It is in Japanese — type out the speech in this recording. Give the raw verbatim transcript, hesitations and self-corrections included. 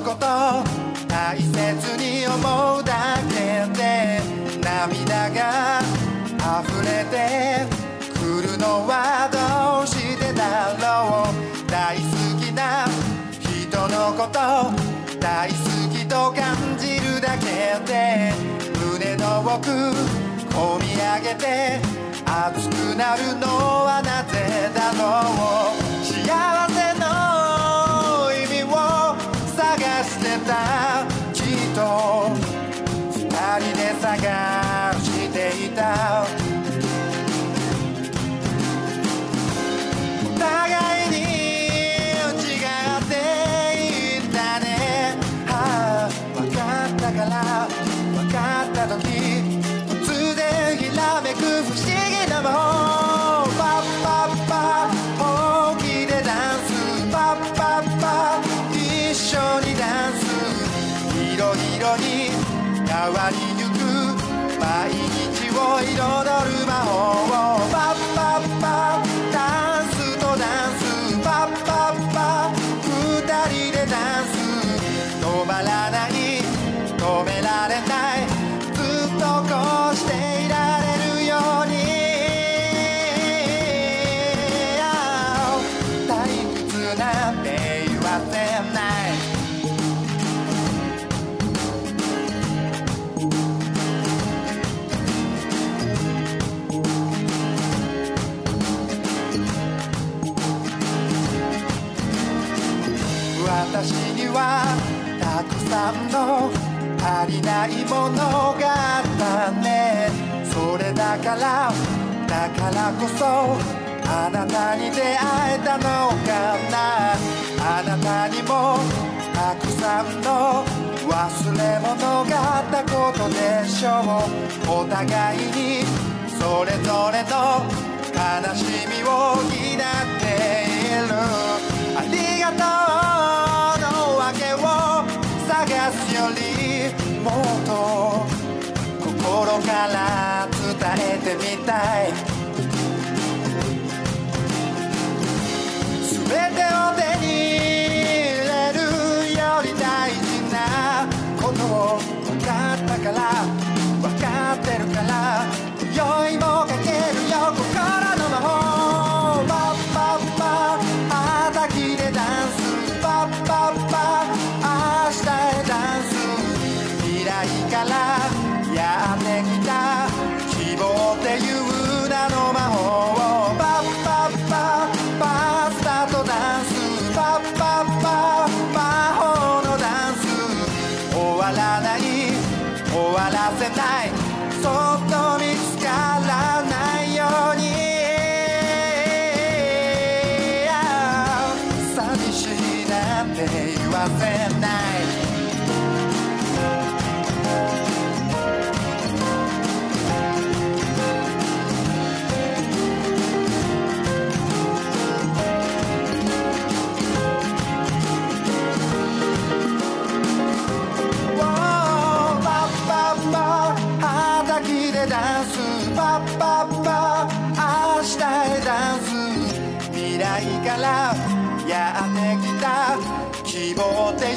こと大切に思うだけで涙が溢れてくるのはどうしてだろう。大好きな人のこと大好きと感じるだけで胸の奥込み上げて熱くなるのはなぜだろう。幸せの意味を探してたきっと二人で探していた。お互いに違っていいんだね、はあ、分かったから分かった時突然ひらめく不思議な魔法。パッパッパ本気でダンスパッパッパ一緒にダンスいろいろに変わりゆく毎日を彩る魔法。パッパッパダンスとダンスパッパッパ二人でダンス止まらない止められないずっとこうしていられるように退屈なんて言わせない。私にはたくさんの足りないものがあったね。それだからだからこそあなたに出会えたのかな。あなたにもたくさんの忘れ物があったことでしょう。お互いにそれぞれの悲しみを担っている。ありがとうの訳を探すよりもっと心から伝えてみたい。全てを手に入れるより大事なことを分かったから分かってるから今宵もかけるよ心の魔法。パッパッパ畑でダンスパッパッパ明日へダンス未来からやってきた希望っていう名の魔法。パッパッパパスタとダンスパッパッパ魔法のダンス終わらない終わらせないそっと見つからないように寂しいなんて言わせない。ダンスパッパッパ明日へダンス未来からやってきた希望って